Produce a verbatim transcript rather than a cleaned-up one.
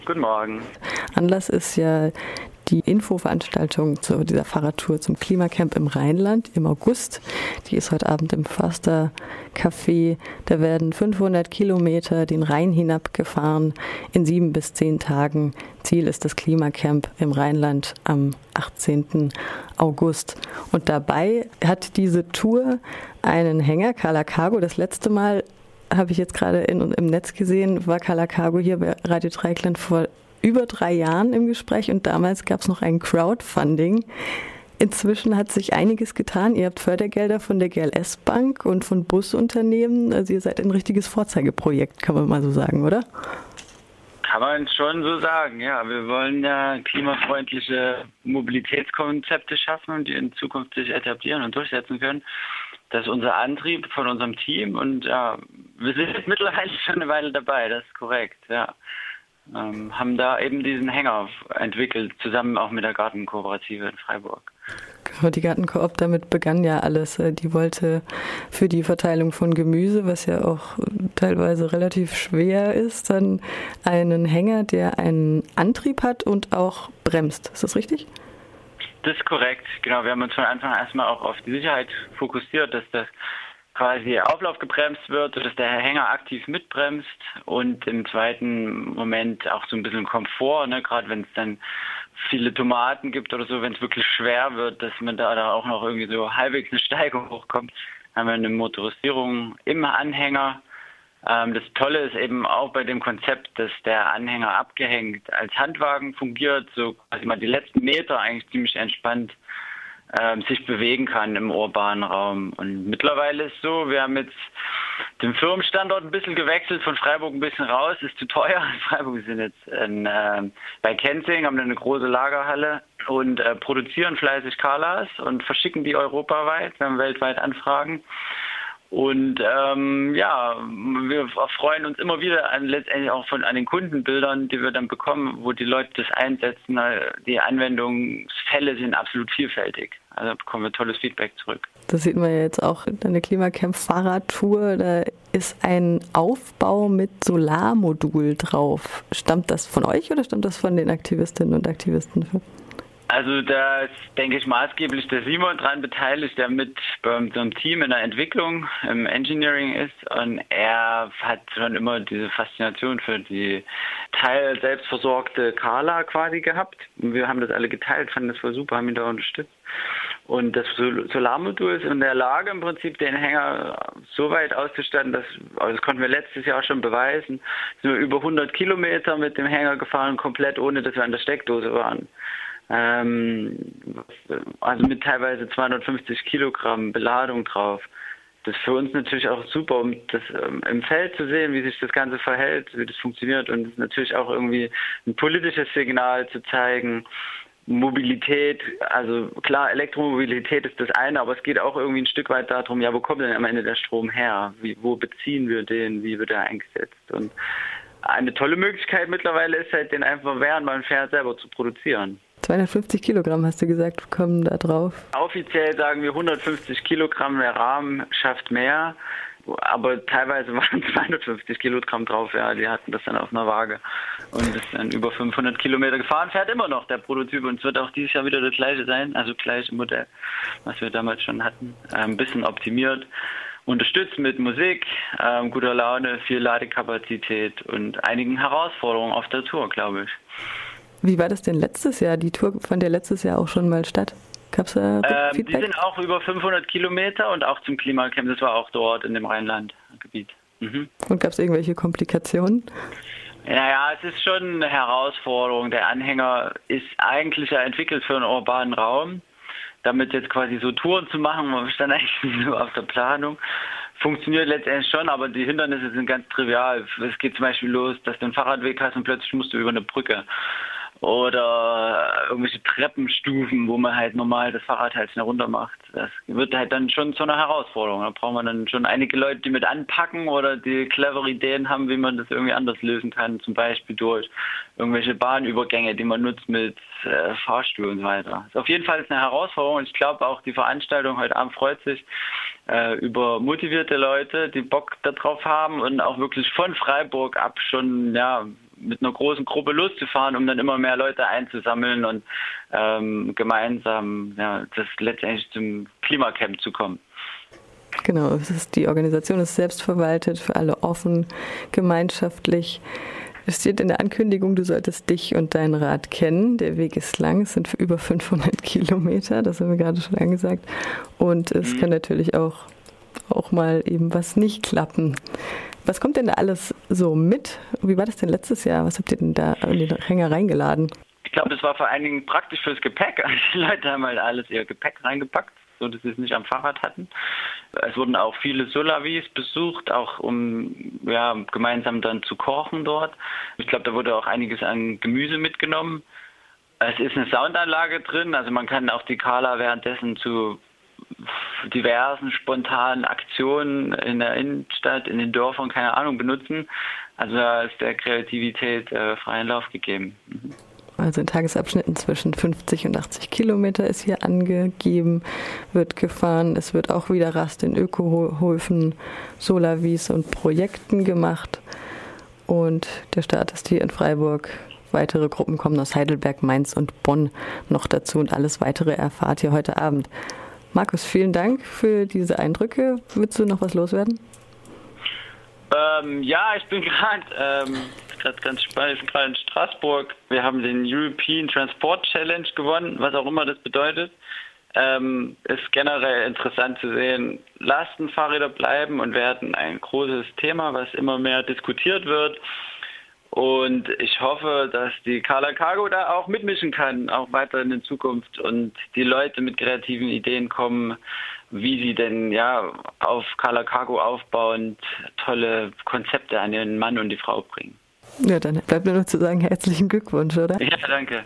Guten Morgen. Anlass ist ja die Infoveranstaltung zu dieser Fahrradtour zum Klimacamp im Rheinland im August. Die ist heute Abend im Förster Café. Da werden fünfhundert Kilometer den Rhein hinabgefahren in sieben bis zehn Tagen. Ziel ist das Klimacamp im Rheinland am achtzehnten August. Und dabei hat diese Tour einen Hänger, Carla Cargo. Das letzte Mal habe ich jetzt gerade in, im Netz gesehen, war Carla Cargo hier bei Radio Dreieckland vor über drei Jahren im Gespräch und damals gab es noch ein Crowdfunding. Inzwischen hat sich einiges getan. Ihr habt Fördergelder von der G L S Bank und von Busunternehmen. Also ihr seid ein richtiges Vorzeigeprojekt, kann man mal so sagen, oder? Kann man schon so sagen, ja. Wir wollen ja klimafreundliche Mobilitätskonzepte schaffen und die in Zukunft sich etablieren und durchsetzen können. Das ist unser Antrieb von unserem Team und ja, wir sind jetzt mittlerweile schon eine Weile dabei, das ist korrekt, ja. Ähm, haben da eben diesen Hänger entwickelt, zusammen auch mit der Gartenkooperative in Freiburg. Die Gartenkoop, damit begann ja alles. Die wollte für die Verteilung von Gemüse, was ja auch teilweise relativ schwer ist, dann einen Hänger, der einen Antrieb hat und auch bremst. Ist das richtig? Das ist korrekt, genau. Wir haben uns von Anfang an erstmal auch auf die Sicherheit fokussiert, dass das quasi Auflauf gebremst wird, dass der Hänger aktiv mitbremst und im zweiten Moment auch so ein bisschen Komfort, ne? Gerade wenn es dann viele Tomaten gibt oder so, wenn es wirklich schwer wird, dass man da, da auch noch irgendwie so halbwegs eine Steigung hochkommt, haben wir eine Motorisierung im Anhänger. Ähm, das Tolle ist eben auch bei dem Konzept, dass der Anhänger abgehängt als Handwagen fungiert, so quasi mal die letzten Meter eigentlich ziemlich entspannt ähm, sich bewegen kann im urbanen Raum. Und mittlerweile ist so, wir haben jetzt den Firmenstandort ein bisschen gewechselt, von Freiburg ein bisschen raus, ist zu teuer. In Freiburg wir sind jetzt in, äh, bei Kenzing, haben eine große Lagerhalle und äh, produzieren fleißig Carlas und verschicken die europaweit, wir haben weltweit Anfragen. Und ähm, ja, wir freuen uns immer wieder an letztendlich auch von an den Kundenbildern, die wir dann bekommen, wo die Leute das einsetzen. Die Anwendungsfälle sind absolut vielfältig. Also bekommen wir tolles Feedback zurück. Das sieht man ja jetzt auch in der Klimacamp-Fahrradtour. Da ist ein Aufbau mit Solarmodul drauf. Stammt das von euch oder stammt das von den Aktivistinnen und Aktivisten? Also da ist, denke ich, maßgeblich der Simon dran beteiligt, der mit bei unserem Team in der Entwicklung, im Engineering ist. Und er hat schon immer diese Faszination für die teil selbstversorgte Carla quasi gehabt. Und wir haben das alle geteilt, fanden das voll super, haben ihn da unterstützt. Und das Solarmodul ist in der Lage, im Prinzip den Hänger so weit auszustatten, dass, also das konnten wir letztes Jahr schon beweisen, sind wir über hundert Kilometer mit dem Hänger gefahren, komplett ohne, dass wir an der Steckdose waren. Also mit teilweise zweihundertfünfzig Kilogramm Beladung drauf. Das ist für uns natürlich auch super, um das im Feld zu sehen, wie sich das Ganze verhält, wie das funktioniert und natürlich auch irgendwie ein politisches Signal zu zeigen. Mobilität, also klar, Elektromobilität ist das eine, aber es geht auch irgendwie ein Stück weit darum, ja, wo kommt denn am Ende der Strom her? Wie, wo beziehen wir den? Wie wird er eingesetzt? Und eine tolle Möglichkeit mittlerweile ist halt, den einfach während man fährt selber zu produzieren. zweihundertfünfzig Kilogramm, hast du gesagt, kommen da drauf? Offiziell sagen wir hundertfünfzig Kilogramm, der Rahmen schafft mehr, aber teilweise waren zweihundertfünfzig Kilogramm drauf, ja, die hatten das dann auf einer Waage und ist dann über fünfhundert Kilometer gefahren, fährt immer noch der Prototyp und es wird auch dieses Jahr wieder das gleiche sein, also gleiche Modell, was wir damals schon hatten, ein bisschen optimiert. Unterstützt mit Musik, ähm, guter Laune, viel Ladekapazität und einigen Herausforderungen auf der Tour, glaube ich. Wie war das denn letztes Jahr? Die Tour fand ja letztes Jahr auch schon mal statt. Gab's da ähm, Feedback? Die sind auch über fünfhundert Kilometer und auch zum Klimacamp. Das war auch dort in dem Rheinland-Gebiet. Mhm. Und gab es irgendwelche Komplikationen? Naja, es ist schon eine Herausforderung. Der Anhänger ist eigentlich ja entwickelt für einen urbanen Raum. Damit jetzt quasi so Touren zu machen, stand eigentlich nicht so auf der Planung. Funktioniert letztendlich schon, aber die Hindernisse sind ganz trivial. Es geht zum Beispiel los, dass du einen Fahrradweg hast und plötzlich musst du über eine Brücke. Oder irgendwelche Treppenstufen, wo man halt normal das Fahrrad halt schnell runter macht. Das wird halt dann schon zu einer Herausforderung. Da braucht man dann schon einige Leute, die mit anpacken oder die clevere Ideen haben, wie man das irgendwie anders lösen kann. Zum Beispiel durch irgendwelche Bahnübergänge, die man nutzt mit äh, Fahrstuhl und so weiter. Das ist auf jeden Fall eine Herausforderung und ich glaube auch die Veranstaltung heute Abend freut sich, äh, über motivierte Leute, die Bock darauf haben und auch wirklich von Freiburg ab schon ja mit einer großen Gruppe loszufahren, um dann immer mehr Leute einzusammeln und ähm, gemeinsam ja, das letztendlich zum Klimacamp zu kommen. Genau, es ist, die Organisation ist selbstverwaltet, für alle offen, gemeinschaftlich. Es steht in der Ankündigung, du solltest dich und dein Rad kennen. Der Weg ist lang, es sind für über fünfhundert Kilometer, das haben wir gerade schon angesagt. Und es mhm. kann natürlich auch, auch mal eben was nicht klappen. Was kommt denn da alles so mit? Wie war das denn letztes Jahr? Was habt ihr denn da in den Hänger reingeladen? Ich glaube, das war vor allen Dingen praktisch fürs Gepäck. Also die Leute haben halt alles ihr Gepäck reingepackt, so dass sie es nicht am Fahrrad hatten. Es wurden auch viele Solavis besucht, auch um ja, gemeinsam dann zu kochen dort. Ich glaube, da wurde auch einiges an Gemüse mitgenommen. Es ist eine Soundanlage drin, also man kann auch die Kala währenddessen zu diversen spontanen Aktionen in der Innenstadt, in den Dörfern, keine Ahnung, benutzen. Also da ist der Kreativität äh, freien Lauf gegeben. Mhm. Also in Tagesabschnitten zwischen fünfzig und achtzig Kilometer ist hier angegeben, wird gefahren. Es wird auch wieder Rast in Ökohöfen, Solavis und Projekten gemacht. Und der Start ist hier in Freiburg. Weitere Gruppen kommen aus Heidelberg, Mainz und Bonn noch dazu. Und alles Weitere erfahrt ihr heute Abend. Markus, vielen Dank für diese Eindrücke. Willst du noch was loswerden? Ähm, ja, ich bin gerade ähm, ganz spannend. Ich bin gerade in Straßburg. Wir haben den European Transport Challenge gewonnen, was auch immer das bedeutet. Ähm, ist generell interessant zu sehen. Lastenfahrräder bleiben und werden ein großes Thema, was immer mehr diskutiert wird. Und ich hoffe, dass die Kala Cargo da auch mitmischen kann, auch weiter in der Zukunft und die Leute mit kreativen Ideen kommen, wie sie denn ja auf Kala Cargo aufbauend tolle Konzepte an den Mann und die Frau bringen. Ja, dann bleibt mir nur zu sagen, herzlichen Glückwunsch, oder? Ja, danke.